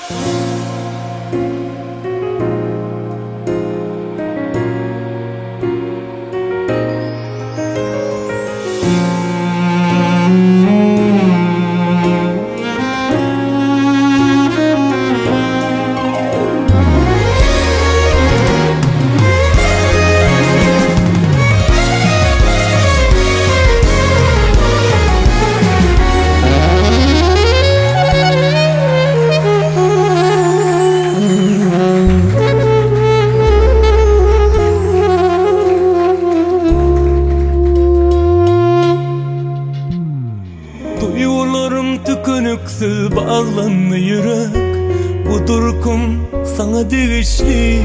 Duygularım tükünüksü bağlandı yürek. Bu durkum sana değişli.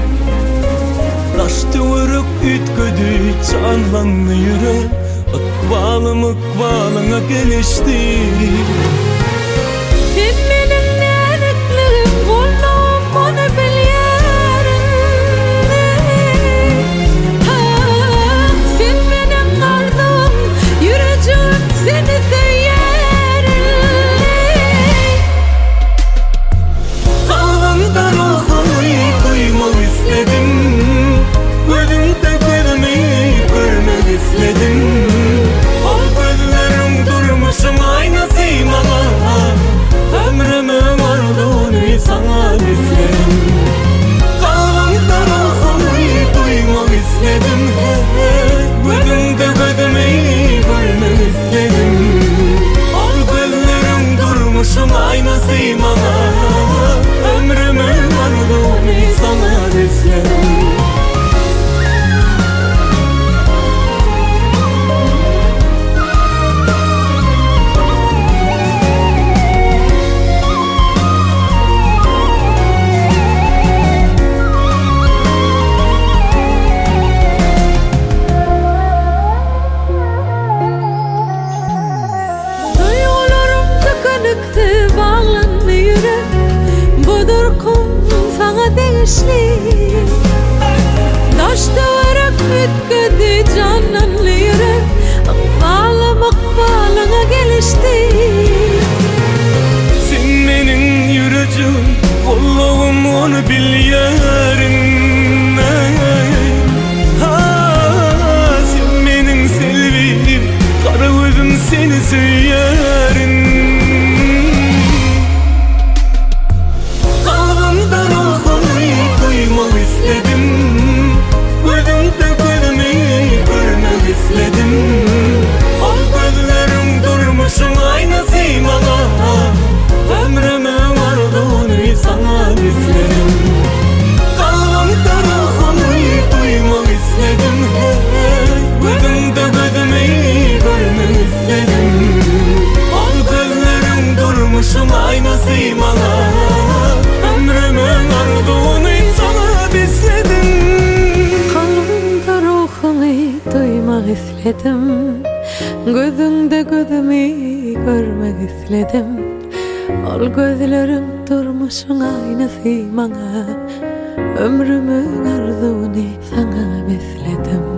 Taştı ürük ütködü canlandı yürek. Akvalım akvalına gelişti. Sen benim nereklerim kolum onu biliyorum. Sen benim ardım yürücüm seni seyerim. Kalbimde ruhunu duymak istedim. Gözümde gözümü görmek istedim. Al gözlerim durmuşum aynı simana. Ömrümün ardını sana istedim. Kalbimde ruhunu duymak istedim. Gözümde gözümü görmek istedim. Al gözlerim durmuşum aynı simana. Ömrümün ardını sana istedim. Bağlandı yürek. Bu durkum sana değişli. Taştı ürek ütködü canlandı yürek. Akbalım akbalına gelişti. Sen benim yürücüm, kolluğum onu biliyorum. Sen benim selvim, kara gözüm seni söylerim. İstedim. Gözünde gözümü görmek istedim. Al gözlerim durmuşsun aynası bana. Ömrümün arzunu sana besledim.